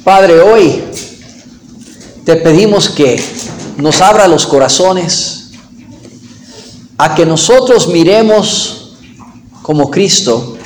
Padre, hoy te pedimos que nos abra los corazones a que nosotros miremos como Cristo,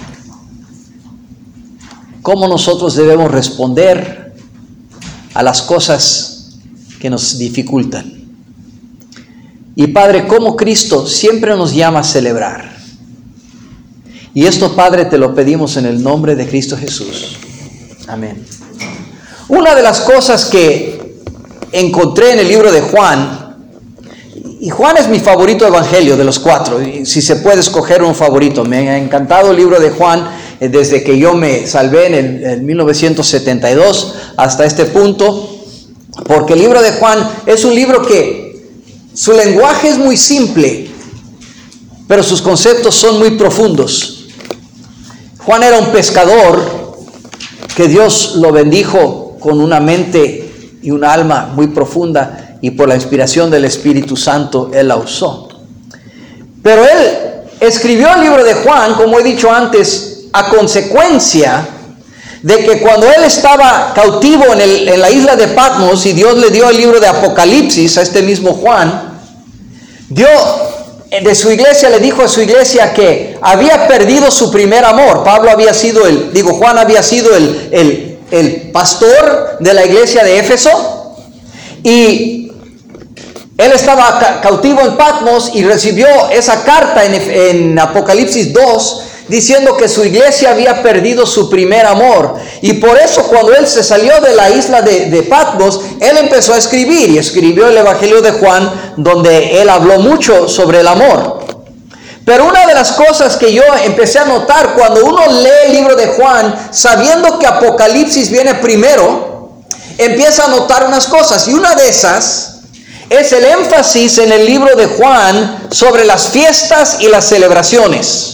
cómo nosotros debemos responder a las cosas que nos dificultan. Y Padre, como Cristo siempre nos llama a celebrar. Y esto, Padre, te lo pedimos en el nombre de Cristo Jesús. Amén. Una de las cosas que encontré en el libro de Juan, y Juan es mi favorito evangelio de los cuatro, y si se puede escoger un favorito, me ha encantado el libro de Juan desde que yo me salvé en 1972 hasta este punto, porque el libro de Juan es un libro que su lenguaje es muy simple, pero sus conceptos son muy profundos. Juan era un pescador que Dios lo bendijo con una mente y un alma muy profunda, y por la inspiración del Espíritu Santo él la usó. Pero él escribió el libro de Juan, como he dicho antes, a consecuencia de que cuando él estaba cautivo en la isla de Patmos y Dios le dio el libro de Apocalipsis a este mismo Juan, de su iglesia le dijo a su iglesia que había perdido su primer amor. Juan había sido el pastor de la iglesia de Éfeso, y él estaba cautivo en Patmos y recibió esa carta en Apocalipsis 2 diciendo que su iglesia había perdido su primer amor, y por eso cuando él se salió de la isla de Patmos, él empezó a escribir, y escribió el Evangelio de Juan, donde él habló mucho sobre el amor. Pero una de las cosas que yo empecé a notar cuando uno lee el libro de Juan, sabiendo que Apocalipsis viene primero, empieza a notar unas cosas, y una de esas es el énfasis en el libro de Juan sobre las fiestas y las celebraciones.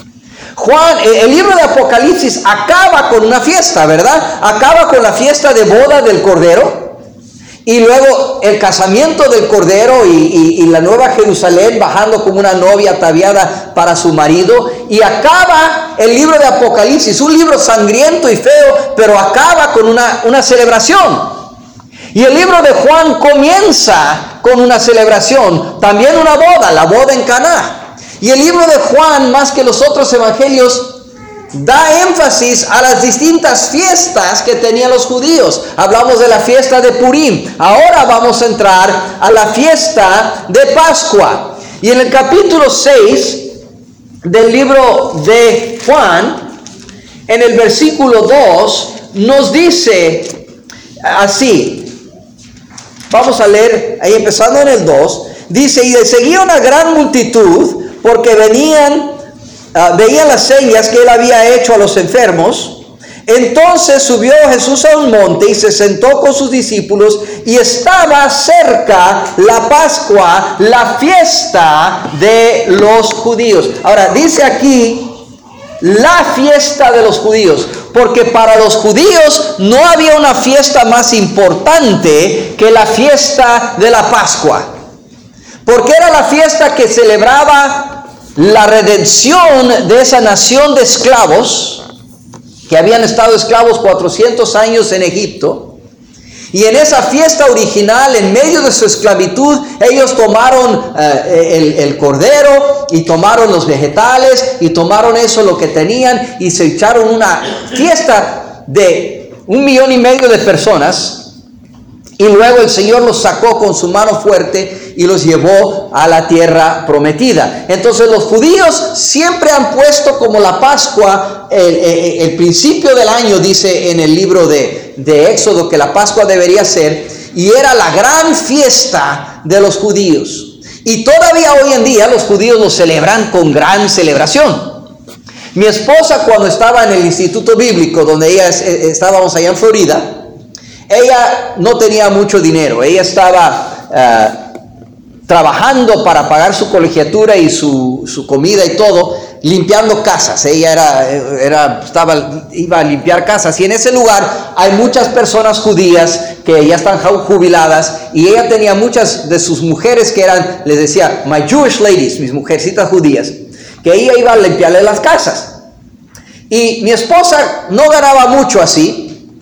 El libro de Apocalipsis acaba con una fiesta, ¿verdad? Acaba con la fiesta de boda del Cordero, y luego el casamiento del Cordero y la nueva Jerusalén bajando como una novia ataviada para su marido. Y acaba el libro de Apocalipsis, un libro sangriento y feo, pero acaba con una celebración. Y el libro de Juan comienza con una celebración, también una boda, la boda en Caná. Y el libro de Juan, más que los otros evangelios, da énfasis a las distintas fiestas que tenían los judíos. Hablamos de la fiesta de Purim. Ahora vamos a entrar a la fiesta de Pascua. Y en el capítulo 6 del libro de Juan, en el versículo 2, nos dice así. Vamos a leer ahí empezando en el 2. Dice: y le seguía una gran multitud, porque veían las señas que él había hecho a los enfermos. Entonces subió Jesús a un monte y se sentó con sus discípulos, y estaba cerca la Pascua, la fiesta de los judíos. Ahora dice aquí la fiesta de los judíos, porque para los judíos no había una fiesta más importante que la fiesta de la Pascua, porque era la fiesta que celebraba la redención de esa nación de esclavos que habían estado esclavos 400 años en Egipto. Y en esa fiesta original, en medio de su esclavitud, ellos tomaron el cordero, y tomaron los vegetales, y tomaron eso lo que tenían, y se echaron una fiesta de 1,5 millones de personas. Y luego el Señor los sacó con su mano fuerte y los llevó a la tierra prometida. Entonces los judíos siempre han puesto como la Pascua el principio del año. Dice en el libro de Éxodo que la Pascua debería ser, y era la gran fiesta de los judíos. Y todavía hoy en día los judíos lo celebran con gran celebración. Mi esposa, cuando estaba en el instituto bíblico, donde estábamos allá en Florida, ella no tenía mucho dinero. Ella estaba trabajando para pagar su colegiatura y su comida y todo, limpiando casas. Ella iba a limpiar casas, y en ese lugar hay muchas personas judías que ya están jubiladas, y ella tenía muchas de sus mujeres que eran, les decía, my Jewish ladies, mis mujercitas judías, que ella iba a limpiarle las casas. Y mi esposa no ganaba mucho así,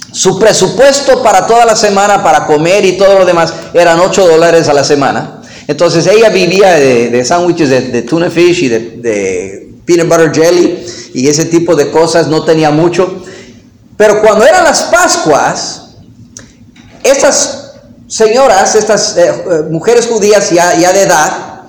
Su presupuesto para toda la semana, para comer y todo lo demás, eran $8 a la semana. Entonces ella vivía de sándwiches de tuna fish y de peanut butter jelly y ese tipo de cosas, no tenía mucho. Pero cuando eran las Pascuas, estas señoras, estas mujeres judías ya de edad,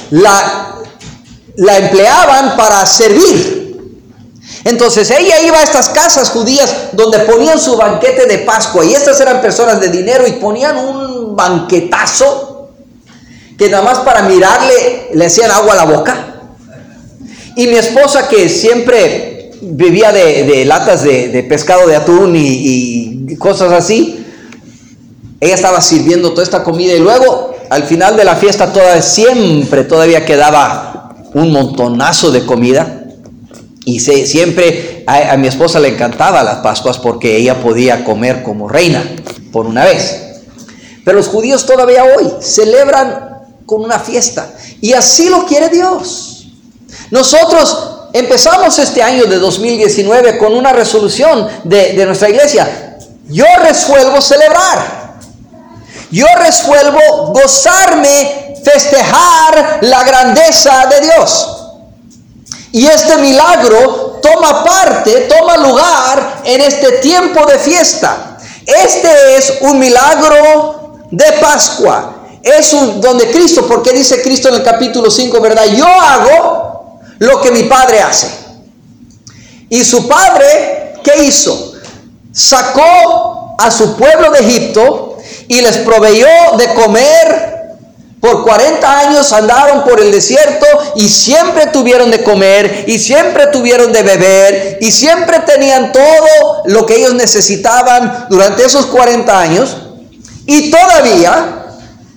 la empleaban para servir. Entonces ella iba a estas casas judías donde ponían su banquete de Pascua, y estas eran personas de dinero y ponían un banquetazo que nada más para mirarle le hacían agua a la boca. Y mi esposa, que siempre vivía de latas de pescado de atún y cosas así, ella estaba sirviendo toda esta comida, y luego al final de la fiesta todavía quedaba un montonazo de comida. Y siempre a mi esposa le encantaban las Pascuas porque ella podía comer como reina por una vez. Pero los judíos todavía hoy celebran con una fiesta, y así lo quiere Dios. Nosotros empezamos este año de 2019 con una resolución de nuestra iglesia. Yo resuelvo celebrar. Yo resuelvo gozarme, festejar la grandeza de Dios. Y este milagro toma lugar en este tiempo de fiesta. Este es un milagro de Pascua. Es donde Cristo, porque dice Cristo en el capítulo 5, ¿verdad? Yo hago lo que mi Padre hace. Y su Padre, ¿qué hizo? Sacó a su pueblo de Egipto y les proveyó de comer. Por 40 años andaron por el desierto y siempre tuvieron de comer y siempre tuvieron de beber y siempre tenían todo lo que ellos necesitaban durante esos 40 años, y todavía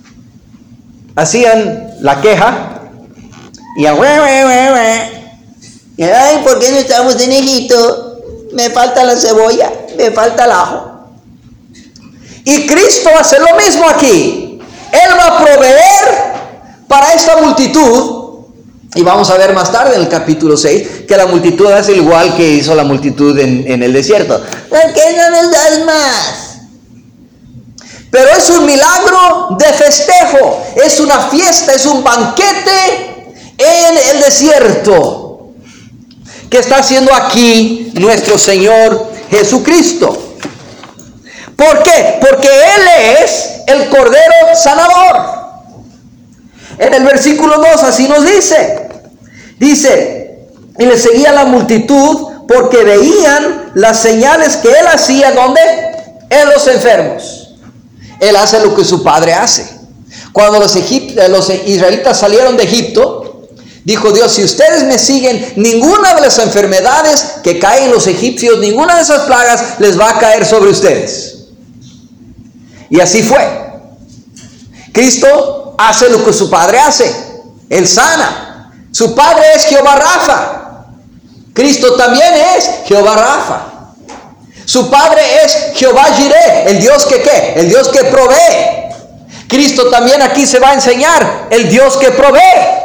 hacían la queja y ay, ¿por qué no estamos en Egipto? Me falta la cebolla, me falta el ajo. Y Cristo hace lo mismo aquí. Él va a proveer para esta multitud, y vamos a ver más tarde en el capítulo 6 que la multitud hace igual que hizo la multitud en el desierto. ¿Por qué no nos das más? Pero es un milagro de festejo, es una fiesta, es un banquete en el desierto que está haciendo aquí nuestro Señor Jesucristo. ¿Por qué? Porque Él es el Cordero Sanador. En el versículo 2 así nos dice. Dice, y le seguía la multitud porque veían las señales que Él hacía, ¿dónde? En los enfermos. Él hace lo que su Padre hace. Cuando los israelitas salieron de Egipto, dijo Dios, si ustedes me siguen, ninguna de las enfermedades que caen los egipcios, ninguna de esas plagas les va a caer sobre ustedes. Y así fue. Cristo hace lo que su Padre hace. Él sana. Su Padre es Jehová Rafa. Cristo también es Jehová Rafa. Su Padre es Jehová Jireh, el Dios que ¿qué? El Dios que provee. Cristo también aquí se va a enseñar, el Dios que provee.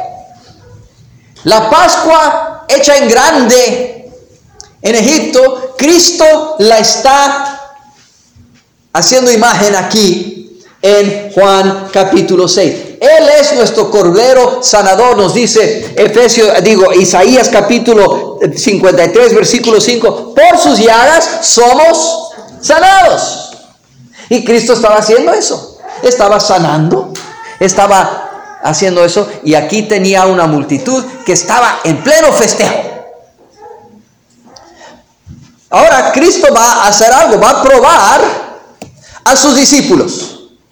La Pascua hecha en grande en Egipto, Cristo la está haciendo imagen aquí en Juan capítulo 6. Él es nuestro Cordero Sanador, nos dice Isaías capítulo 53 versículo 5, por sus llagas somos sanados. Y Cristo estaba haciendo eso, estaba sanando, estaba haciendo eso, y aquí tenía una multitud que estaba en pleno festejo. Ahora Cristo va a hacer algo, va a probar a sus discípulos.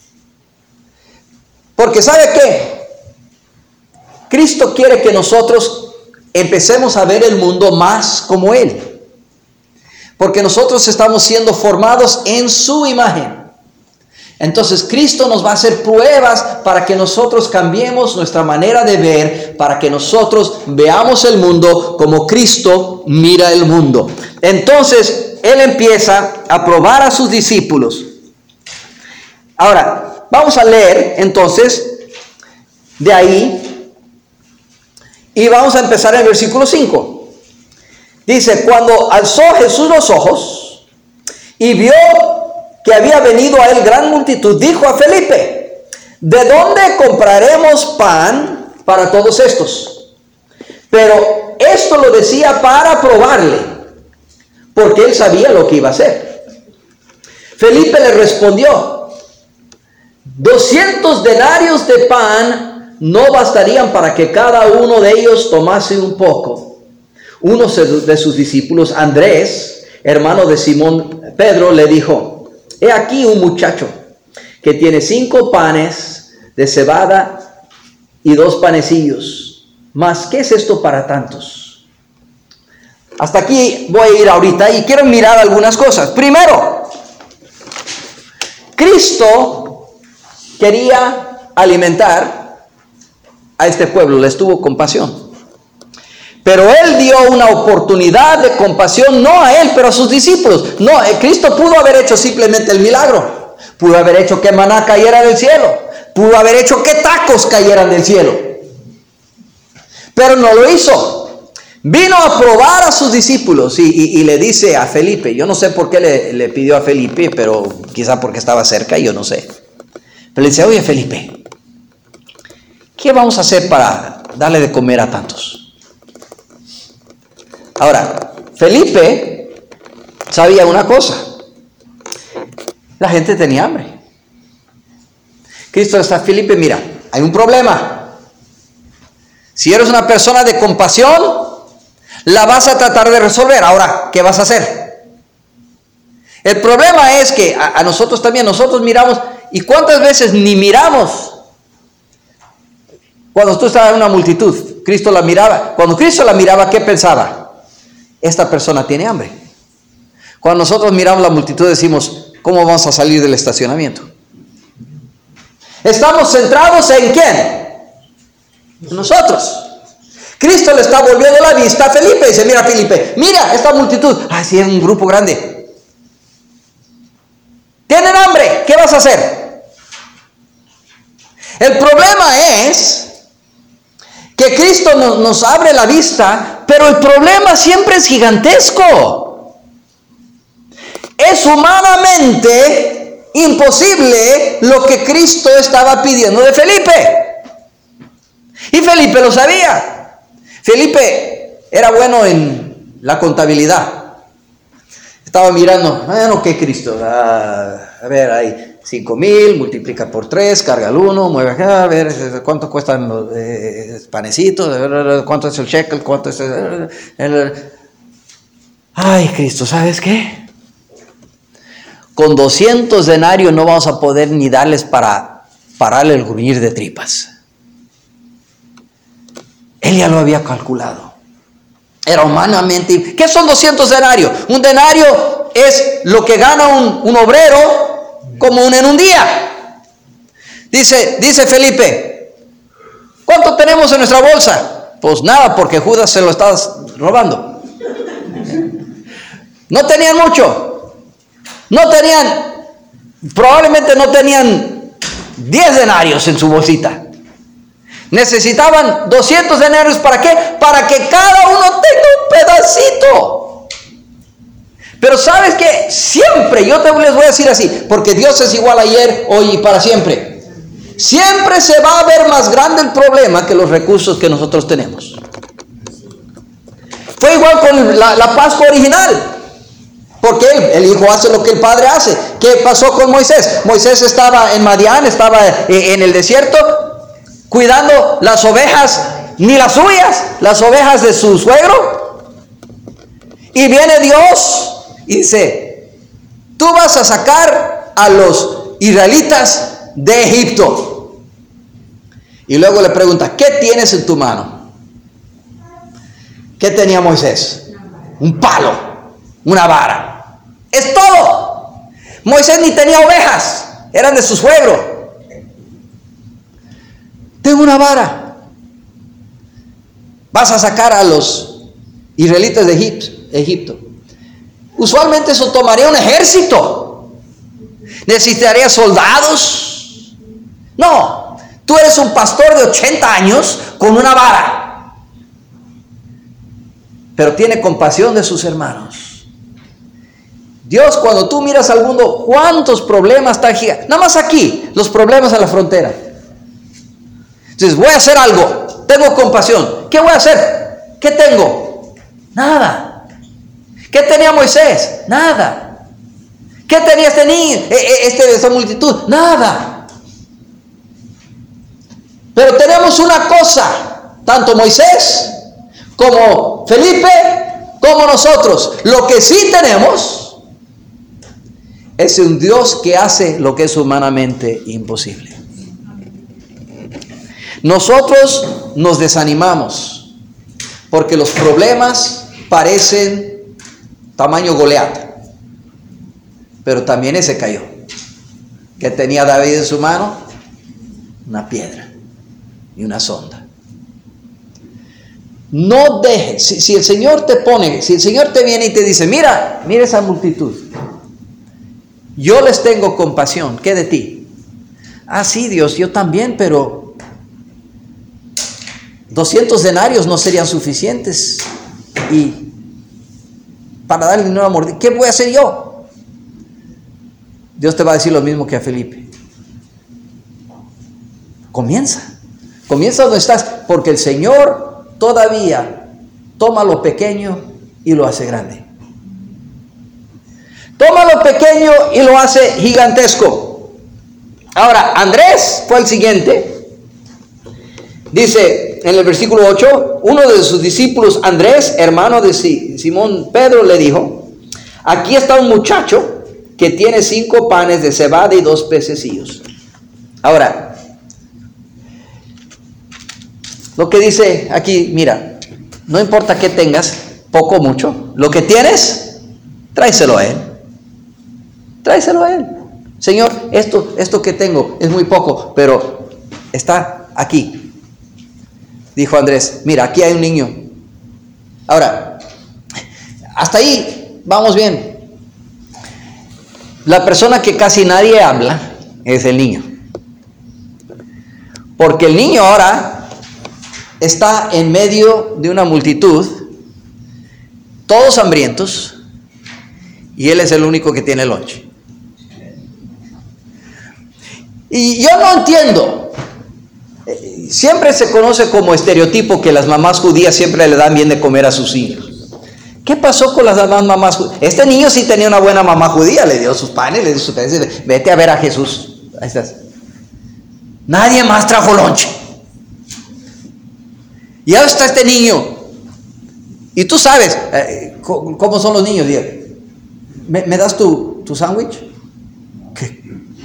Porque ¿sabe qué? Cristo quiere que nosotros empecemos a ver el mundo más como Él. Porque nosotros estamos siendo formados en su imagen. Entonces Cristo nos va a hacer pruebas para que nosotros cambiemos nuestra manera de ver, para que nosotros veamos el mundo como Cristo mira el mundo. Entonces Él empieza a probar a sus discípulos. Ahora, vamos a leer entonces de ahí y vamos a empezar en el versículo 5. Dice, cuando alzó Jesús los ojos y vio que había venido a él gran multitud, dijo a Felipe: ¿de dónde compraremos pan para todos estos? Pero esto lo decía para probarle, porque él sabía lo que iba a hacer. Felipe le respondió: 200 denarios de pan no bastarían para que cada uno de ellos tomase un poco. Uno de sus discípulos, Andrés, hermano de Simón Pedro, le dijo: he aquí un muchacho que tiene 5 panes de cebada y 2 panecillos. Mas, ¿qué es esto para tantos? Hasta aquí voy a ir ahorita y quiero mirar algunas cosas. Primero, Cristo quería alimentar a este pueblo, les tuvo compasión. Pero Él dio una oportunidad de compasión, no a Él, pero a sus discípulos. No, Cristo pudo haber hecho simplemente el milagro. Pudo haber hecho que maná cayera del cielo. Pudo haber hecho que tacos cayeran del cielo. Pero no lo hizo. Vino a probar a sus discípulos y le dice a Felipe, yo no sé por qué le pidió a Felipe, pero quizá porque estaba cerca, yo no sé. Pero le dice: oye Felipe, ¿qué vamos a hacer para darle de comer a tantos? Ahora, Felipe sabía una cosa: la gente tenía hambre. Cristo le dice a Felipe: mira, hay un problema. Si eres una persona de compasión, la vas a tratar de resolver. Ahora, ¿qué vas a hacer? El problema es que a nosotros también, nosotros miramos, y cuántas veces ni miramos. Cuando tú estabas en una multitud, Cristo la miraba. Cuando Cristo la miraba, ¿qué pensaba? Esta persona tiene hambre. Cuando nosotros miramos la multitud, decimos: ¿cómo vamos a salir del estacionamiento? Estamos centrados ¿en quién? En nosotros. Cristo le está volviendo la vista a Felipe. Dice: mira Felipe, mira esta multitud. Sí, es un grupo grande. Tienen hambre, ¿qué vas a hacer? El problema es que Cristo nos abre la vista, pero el problema siempre es gigantesco. Es humanamente imposible lo que Cristo estaba pidiendo de Felipe. Y Felipe lo sabía. Felipe era bueno en la contabilidad. Estaba mirando, bueno, ¿qué Cristo? A ver, hay 5,000, multiplica por 3, carga el 1, mueve acá, a ver cuánto cuestan los panecitos, cuánto es el shekel, cuánto es Ay, Cristo, ¿sabes qué? Con 200 denarios no vamos a poder ni darles para pararle el gruñir de tripas. Él ya lo había calculado. Era humanamente. ¿Qué son 200 denarios? Un denario es lo que gana un obrero común en un día. Dice Felipe: ¿cuánto tenemos en nuestra bolsa? Pues nada, porque Judas se lo estaba robando. No tenían mucho. Probablemente no tenían 10 denarios en su bolsita. Necesitaban 200 denarios. ¿Para qué? Para que cada uno tenga un pedacito. Pero ¿sabes qué? Siempre, yo les voy a decir así, porque Dios es igual ayer, hoy y para siempre. Siempre se va a ver más grande el problema que los recursos que nosotros tenemos. Fue igual con la Pascua original. Porque el hijo hace lo que el padre hace. ¿Qué pasó con Moisés? Moisés estaba en Madián, estaba en el desierto, cuidando las ovejas, ni las suyas, las ovejas de su suegro. Y viene Dios y dice: tú vas a sacar a los israelitas de Egipto. Y luego le pregunta: ¿qué tienes en tu mano? ¿Qué tenía Moisés? Un palo, una vara. Es todo. Moisés ni tenía ovejas, eran de su suegro. Tengo una vara. Vas a sacar a los israelitas de Egipto. Usualmente eso tomaría un ejército. Necesitaría soldados. No, tú eres un pastor de 80 años con una vara. Pero tiene compasión de sus hermanos. Dios, cuando tú miras al mundo, ¿cuántos problemas están gigantes? Nada más aquí, los problemas a la frontera. Entonces, voy a hacer algo. Tengo compasión. ¿Qué voy a hacer? ¿Qué tengo? Nada. ¿Qué tenía Moisés? Nada. ¿Qué tenía este niño? Esta multitud? Nada. Pero tenemos una cosa, tanto Moisés como Felipe, como nosotros. Lo que sí tenemos es un Dios que hace lo que es humanamente imposible. Nosotros nos desanimamos porque los problemas parecen tamaño Goliat, pero también ese cayó. ¿Qué tenía David en su mano? Una piedra y una sonda. No dejes, si el Señor te pone, si el Señor te viene y te dice, mira esa multitud, yo les tengo compasión, ¿qué de ti? Ah, sí, Dios, yo también, pero 200 denarios no serían suficientes y para darle dinero a mordida, ¿qué voy a hacer yo? Dios te va a decir lo mismo que a Felipe. Comienza donde estás, porque el Señor todavía toma lo pequeño y lo hace grande. Toma lo pequeño y lo hace gigantesco. Ahora, Andrés fue el siguiente. Dice en el versículo 8, uno de sus discípulos, Andrés, hermano de Simón Pedro, le dijo, aquí está un muchacho que tiene 5 panes de cebada y 2 pececillos. Ahora, lo que dice aquí, mira, no importa qué tengas, poco o mucho, lo que tienes, tráeselo a él. Tráeselo a él. Señor, esto que tengo es muy poco, pero está aquí. Dijo Andrés, mira, aquí hay un niño. Ahora, hasta ahí vamos bien. La persona que casi nadie habla es el niño. Porque el niño ahora está en medio de una multitud, todos hambrientos, y él es el único que tiene lonche. Y yo no entiendo. Siempre se conoce como estereotipo que las mamás judías siempre le dan bien de comer a sus hijos. ¿Qué pasó con las demás mamás judías? Este niño sí tenía una buena mamá judía, le dio sus panes, le dio sus peces, vete a ver a Jesús. Ahí estás. Nadie más trajo lonche. Y ahora está este niño. Y tú sabes cómo son los niños. ¿Me das tu sándwich? ¿Qué?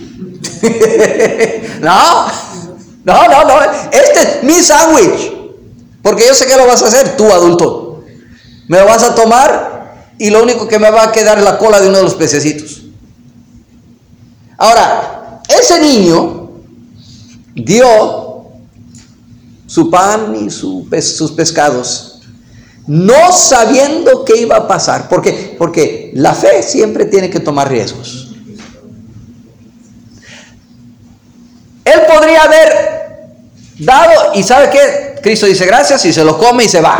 No, este es mi sándwich, porque yo sé que lo vas a hacer, tú adulto, me lo vas a tomar y lo único que me va a quedar es la cola de uno de los pececitos. Ahora, ese niño dio su pan y sus pescados, no sabiendo qué iba a pasar, porque la fe siempre tiene que tomar riesgos. Él podría haber dado, y ¿sabe qué? Cristo dice gracias y se lo come y se va.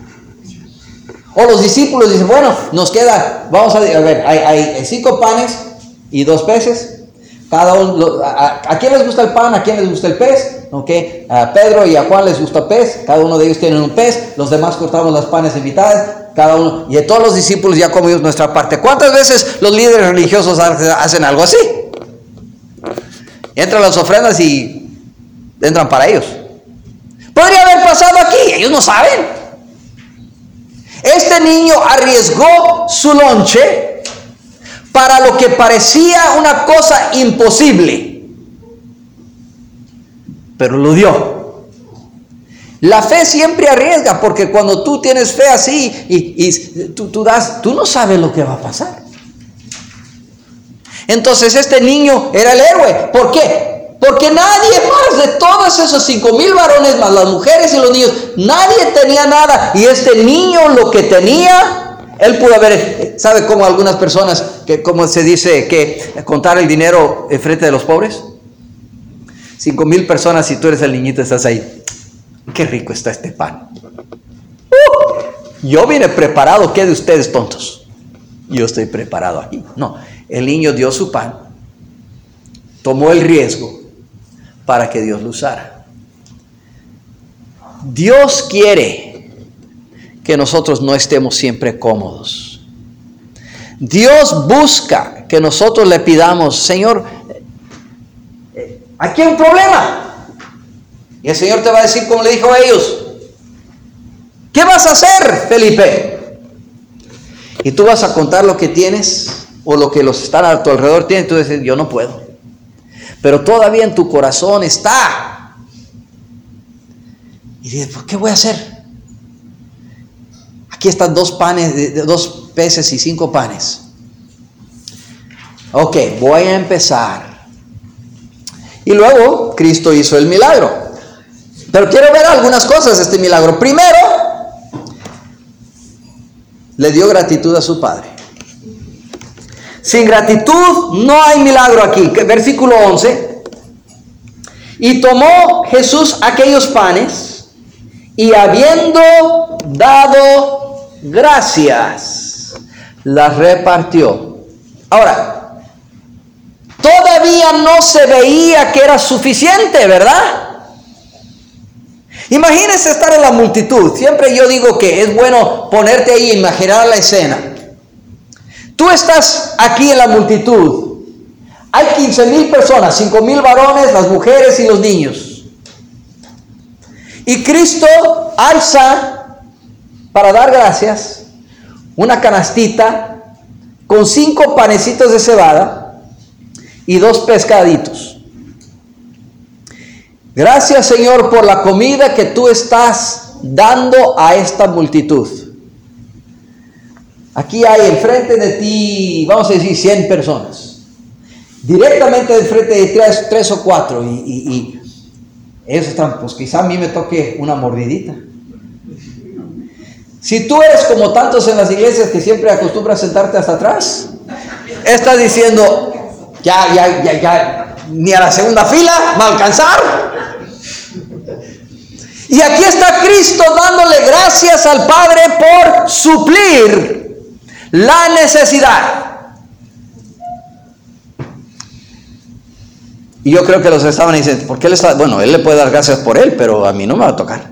O los discípulos dicen, bueno, nos queda, vamos a ver, hay 5 panes y 2 peces. Cada uno, ¿a quién les gusta el pan? ¿A quién les gusta el pez? Okay. A Pedro y a Juan les gusta pez. Cada uno de ellos tiene un pez. Los demás cortamos los panes en mitad. Cada uno, y de todos los discípulos ya comimos nuestra parte. ¿Cuántas veces los líderes religiosos hacen algo así? Entran las ofrendas y entran para ellos. Podría haber pasado aquí, ellos no saben. Este niño arriesgó su lonche para lo que parecía una cosa imposible, pero lo dio. La fe siempre arriesga, porque cuando tú tienes fe así y tú no sabes lo que va a pasar. Entonces este niño era el héroe. ¿Por qué? Porque nadie más de todos esos 5,000 varones, más las mujeres y los niños, nadie tenía nada. Y este niño lo que tenía, él pudo haber, ¿sabe cómo algunas personas, como se dice, que contar el dinero en frente de los pobres? 5,000 personas y tú eres el niñito, estás ahí. Qué rico está este pan. Yo vine preparado, ¿qué de ustedes tontos? yo estoy preparado aquí. No, el niño dio su pan, tomó el riesgo para que Dios lo usara. Dios quiere que nosotros no estemos siempre cómodos. Dios busca que nosotros le pidamos, Señor, aquí hay un problema. Y el Señor te va a decir como le dijo a ellos, ¿qué vas a hacer, Felipe? Y tú vas a contar lo que tienes o lo que los que están a tu alrededor tienen. Tú dices, yo no puedo. Pero todavía en tu corazón está. Y dices, ¿por qué voy a hacer? Aquí están 2 panes, 2 peces y 5 panes. Ok, voy a empezar. Y luego Cristo hizo el milagro. Pero quiero ver algunas cosas de este milagro. Primero, le dio gratitud a su padre. Sin gratitud no hay milagro aquí. Versículo 11. Y tomó Jesús aquellos panes y habiendo dado gracias, las repartió. Ahora, todavía no se veía que era suficiente, ¿verdad? Imagínense estar en la multitud. Siempre yo digo que es bueno ponerte ahí e imaginar la escena. Tú estás aquí en la multitud. Hay 15,000 personas, 5,000 varones, las mujeres y los niños. Y Cristo alza para dar gracias una canastita con 5 panecitos de cebada y 2 pescaditos. Gracias, Señor, por la comida que tú estás dando a esta multitud. Aquí hay enfrente de ti, vamos a decir, 100 personas. Directamente enfrente de 3 o 4. Y ellos están, pues quizá a mí me toque una mordidita. Si tú eres como tantos en las iglesias que siempre acostumbras sentarte hasta atrás, estás diciendo, ya, ni a la segunda fila va a alcanzar. Y aquí está Cristo dándole gracias al Padre por suplir la necesidad. Y yo creo que los estaban diciendo, ¿por qué él está? Bueno, él le puede dar gracias por él, pero a mí no me va a tocar.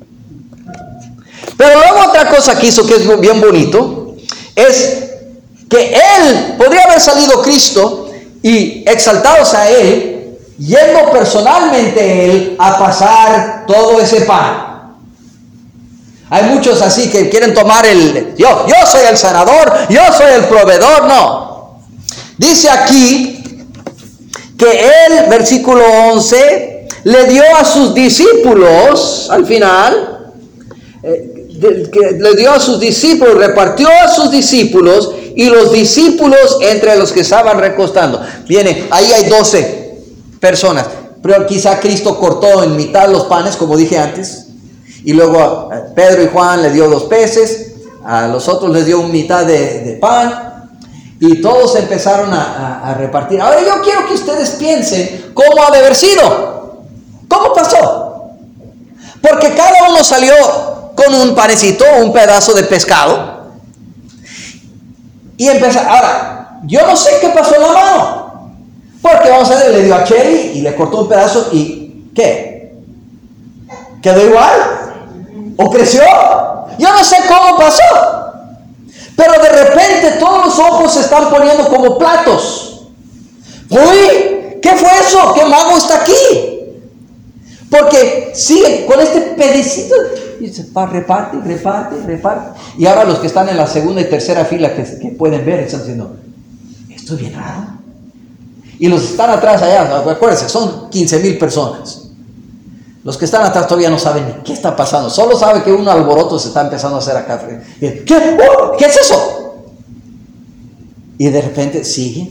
Pero luego otra cosa que hizo que es bien bonito, es que él, podría haber salido Cristo y exaltados a él, yendo personalmente él a pasar todo ese pan. Hay muchos así que quieren tomar yo soy el sanador, yo soy el proveedor. No. Dice aquí que él, versículo 11, le dio a sus discípulos, al final, le dio a sus discípulos, repartió a sus discípulos y los discípulos entre los que estaban recostando. Viene, ahí hay 12 personas, pero quizá Cristo cortó en mitad los panes, como dije antes, y luego a Pedro y Juan le dio 2 peces, a los otros les dio mitad de pan, y todos empezaron a repartir. Ahora yo quiero que ustedes piensen cómo ha de haber sido, cómo pasó, porque cada uno salió con un panecito, un pedazo de pescado, y empezaron. Ahora, yo no sé qué pasó en la mano. Porque vamos a ver, le dio a Cherry y le cortó un pedazo y ¿qué? ¿Quedó igual? ¿O creció? Yo no sé cómo pasó. Pero de repente todos los ojos se están poniendo como platos. ¡Uy! ¿Qué fue eso? ¿Qué mago está aquí? Porque sigue con este pedacito y se reparte. Y ahora los que están en la segunda y tercera fila que pueden ver están diciendo, esto es bien raro. Y los que están atrás allá, acuérdense, son 15,000 personas. Los que están atrás todavía no saben ni qué está pasando. Solo saben que un alboroto se está empezando a hacer acá. ¿Qué? ¡Oh! ¿Qué es eso? Y de repente sigue.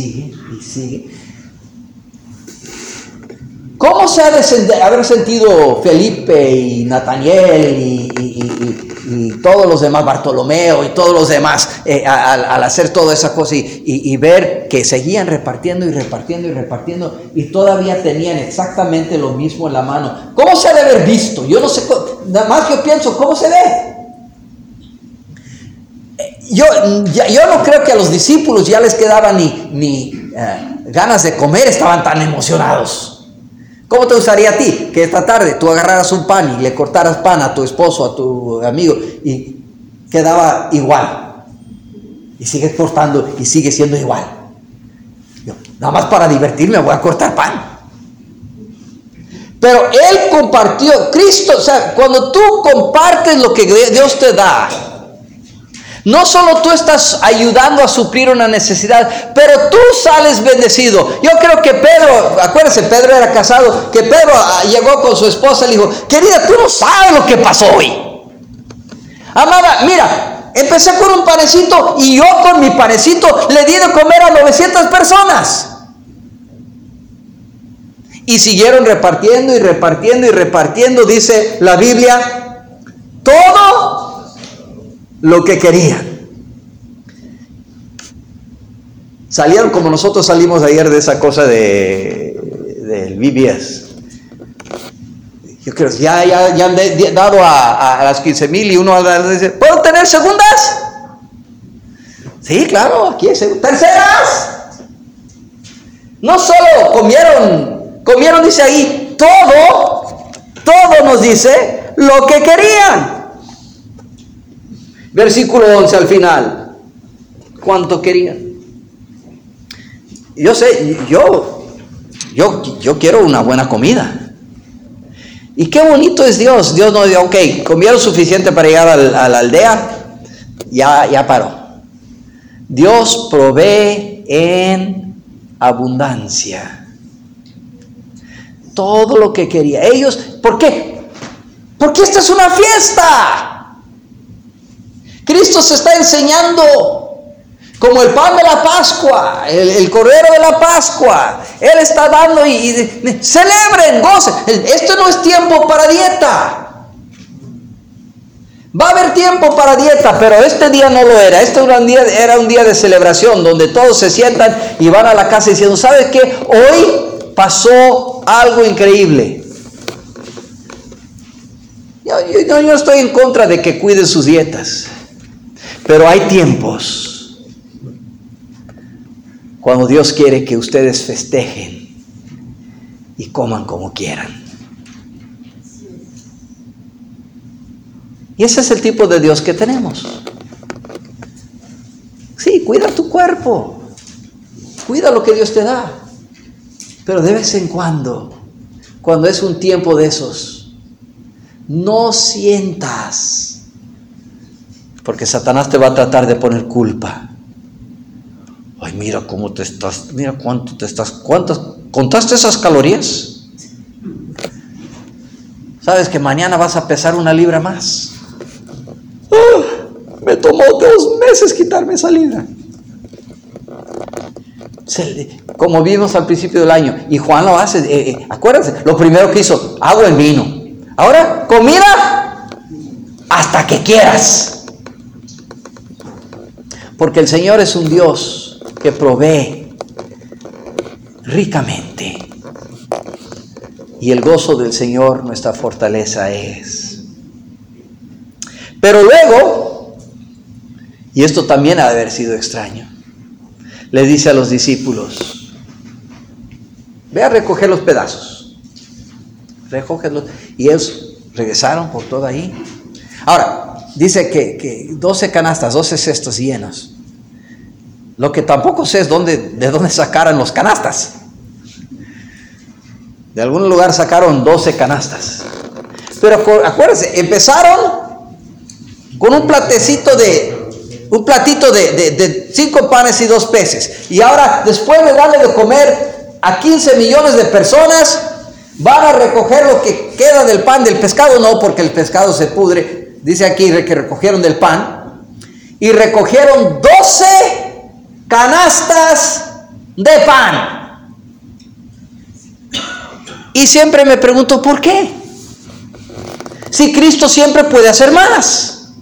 ¿Cómo se ha de haber sentido Felipe y Nataniel y todos los demás, Bartolomeo y todos los demás, al hacer toda esa cosa y ver que seguían repartiendo y todavía tenían exactamente lo mismo en la mano? ¿Cómo se ha de haber visto? Yo no sé, nada más yo pienso, ¿cómo se ve? yo no creo que a los discípulos ya les quedaba ni ganas de comer, estaban tan emocionados. ¿Cómo te gustaría a ti que esta tarde tú agarraras un pan y le cortaras pan a tu esposo, a tu amigo, y quedaba igual? Y sigues cortando y sigue siendo igual. Yo, nada más para divertirme voy a cortar pan. Pero Él compartió, Cristo, o sea, cuando tú compartes lo que Dios te da, no solo tú estás ayudando a suplir una necesidad, pero tú sales bendecido. Yo creo que Pedro, acuérdense, Pedro era casado, que Pedro llegó con su esposa y le dijo, querida, tú no sabes lo que pasó hoy. Amada, mira, empecé con un panecito y yo con mi panecito le di de comer a 900 personas. Y siguieron repartiendo y repartiendo y repartiendo, dice la Biblia, todo lo que querían. Salieron como nosotros salimos ayer de esa cosa del BBS. Yo creo que ya han dado a las 15,000 y uno dice, ¿puedo tener segundas? Sí, claro, aquí hay segundas. ¿Terceras? No solo comieron, dice ahí, todo nos dice lo que querían. Versículo 11 al final. ¿Cuánto querían? Yo sé, yo quiero una buena comida. Y qué bonito es Dios. Dios no dijo, ok, comieron suficiente para llegar a la aldea, ya paró. Dios provee en abundancia. Todo lo que quería. Ellos, ¿por qué? Porque esta es una fiesta. Cristo se está enseñando como el pan de la Pascua, el cordero de la Pascua. Él está dando y celebren, gocen. Esto no es tiempo para dieta. Va a haber tiempo para dieta, pero este día no lo era. Este era un día de celebración donde todos se sientan y van a la casa diciendo, ¿sabes qué? Hoy pasó algo increíble. Yo estoy en contra de que cuiden sus dietas, pero hay tiempos cuando Dios quiere que ustedes festejen y coman como quieran. Y ese es el tipo de Dios que tenemos. Sí, cuida tu cuerpo, cuida lo que Dios te da, pero de vez en cuando es un tiempo de esos, no sientas, porque Satanás te va a tratar de poner culpa. Ay, mira cómo te estás, mira cuánto te estás, ¿cuántas? ¿Contaste esas calorías? ¿Sabes que mañana vas a pesar 1 libra más? Me tomó 2 meses quitarme esa libra. Como vimos al principio del año, y Juan lo hace, acuérdense, lo primero que hizo, agua en vino. Ahora, comida hasta que quieras. Porque el Señor es un Dios que provee ricamente. Y el gozo del Señor, nuestra fortaleza es. Pero luego, y esto también ha de haber sido extraño, le dice a los discípulos, ve a recoger los pedazos. Recógelos. Y ellos regresaron por todo ahí. Ahora, dice que 12 canastas, 12 cestos llenos. Lo que tampoco sé es de dónde sacaron los canastas. De algún lugar sacaron 12 canastas. Pero acuérdense, empezaron con un platito de 5 panes y 2 peces. Y ahora, después de darle de comer a 15 millones de personas, van a recoger lo que queda del pan, del pescado no, porque el pescado se pudre. Dice aquí que recogieron del pan. Y recogieron 12 canastas de pan. Y siempre me pregunto, ¿por qué? Si Cristo siempre puede hacer más.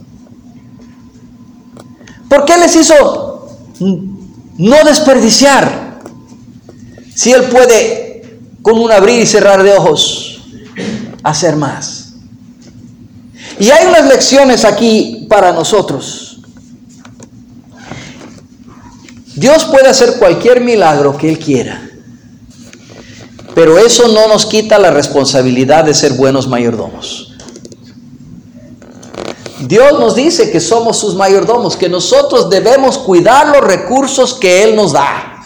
¿Por qué les hizo no desperdiciar? Si Él puede, con un abrir y cerrar de ojos, hacer más. Y hay unas lecciones aquí para nosotros. Dios puede hacer cualquier milagro que Él quiera, pero eso no nos quita la responsabilidad de ser buenos mayordomos. Dios nos dice que somos sus mayordomos, que nosotros debemos cuidar los recursos que Él nos da.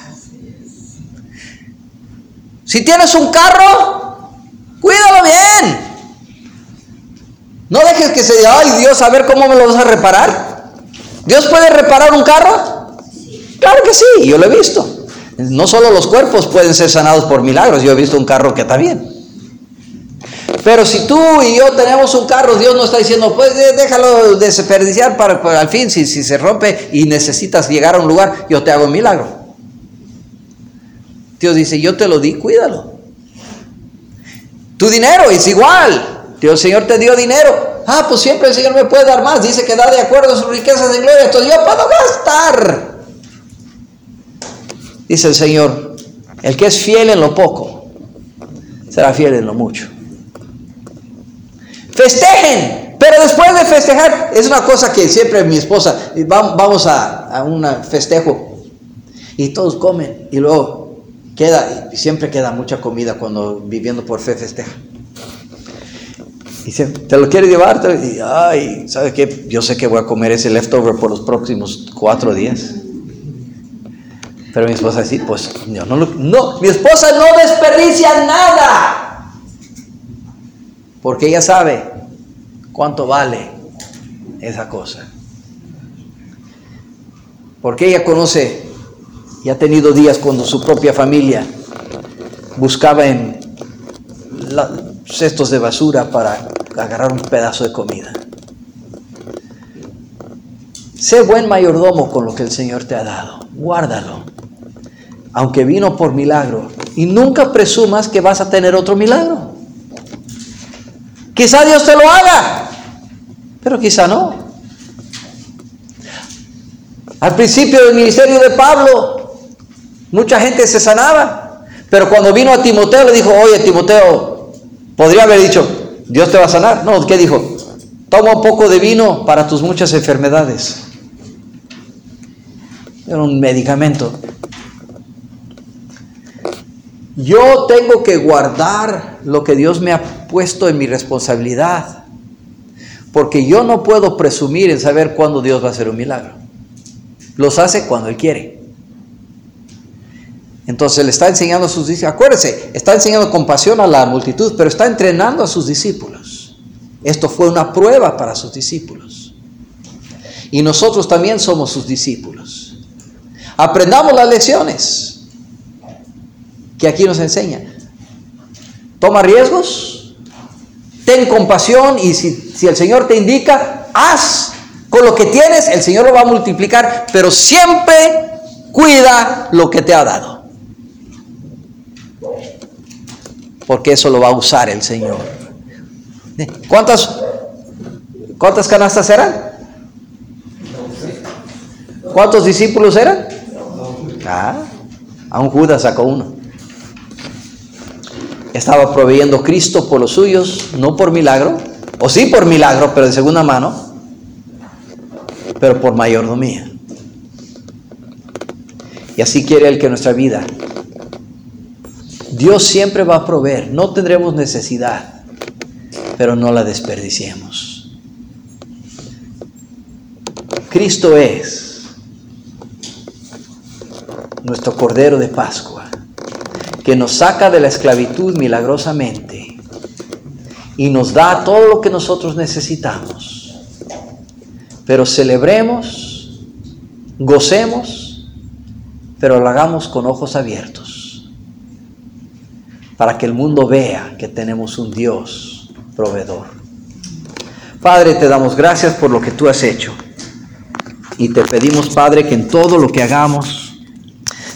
Si tienes un carro, cuídalo bien. No dejes que se diga, ay Dios, a ver cómo me lo vas a reparar. ¿Dios puede reparar un carro? Claro que sí, yo lo he visto. No solo los cuerpos pueden ser sanados por milagros, yo he visto un carro que está bien. Pero si tú y yo tenemos un carro, Dios no está diciendo, pues déjalo desperdiciar para al fin, si se rompe y necesitas llegar a un lugar, yo te hago un milagro. Dios dice, yo te lo di, cuídalo. Tu dinero es igual. Dios, el Señor te dio dinero. Ah, pues siempre el Señor me puede dar más. Dice que da de acuerdo a sus riquezas de gloria. Entonces yo puedo gastar. Dice el Señor, el que es fiel en lo poco, será fiel en lo mucho. Festejen, pero después de festejar, es una cosa que siempre mi esposa, vamos a un festejo y todos comen y luego y siempre queda mucha comida cuando viviendo por fe festeja. Dice, ¿te lo quieres llevar? Y, ay, ¿sabes qué? Yo sé que voy a comer ese leftover por los próximos 4 días. Pero mi esposa dice, pues no, mi esposa no desperdicia nada. Porque ella sabe cuánto vale esa cosa. Porque ella conoce y ha tenido días cuando su propia familia buscaba en cestos de basura para agarrar un pedazo de comida. Sé buen mayordomo con lo que el Señor te ha dado. Guárdalo. Aunque vino por milagro. Y nunca presumas que vas a tener otro milagro. Quizá Dios te lo haga, pero quizá no. Al principio del ministerio de Pablo, mucha gente se sanaba. Pero cuando vino a Timoteo, le dijo, oye Timoteo, podría haber dicho, Dios te va a sanar. No, ¿qué dijo? Toma un poco de vino para tus muchas enfermedades. Era un medicamento. Yo tengo que guardar lo que Dios me ha puesto en mi responsabilidad, porque yo no puedo presumir en saber cuándo Dios va a hacer un milagro. Los hace cuando Él quiere. Entonces le está enseñando a sus discípulos. Acuérdense, está enseñando compasión a la multitud, pero está entrenando a sus discípulos. Esto fue una prueba para sus discípulos. Y nosotros también somos sus discípulos. Aprendamos las lecciones que aquí nos enseña. Toma riesgos, ten compasión y si el Señor te indica, haz con lo que tienes, el Señor lo va a multiplicar, pero siempre cuida lo que te ha dado. Porque eso lo va a usar el Señor. ¿Cuántas canastas eran? ¿Cuántos discípulos eran? Aún Judas sacó uno. Estaba proveyendo Cristo por los suyos, no por milagro, o sí por milagro, pero de segunda mano, pero por mayordomía. Y así quiere Él que nuestra vida, Dios siempre va a proveer, no tendremos necesidad, pero no la desperdiciemos. Cristo es nuestro Cordero de Pascua, que nos saca de la esclavitud milagrosamente y nos da todo lo que nosotros necesitamos. Pero celebremos, gocemos, pero lo hagamos con ojos abiertos, para que el mundo vea que tenemos un Dios proveedor. Padre, te damos gracias por lo que tú has hecho. Y te pedimos, Padre, que en todo lo que hagamos,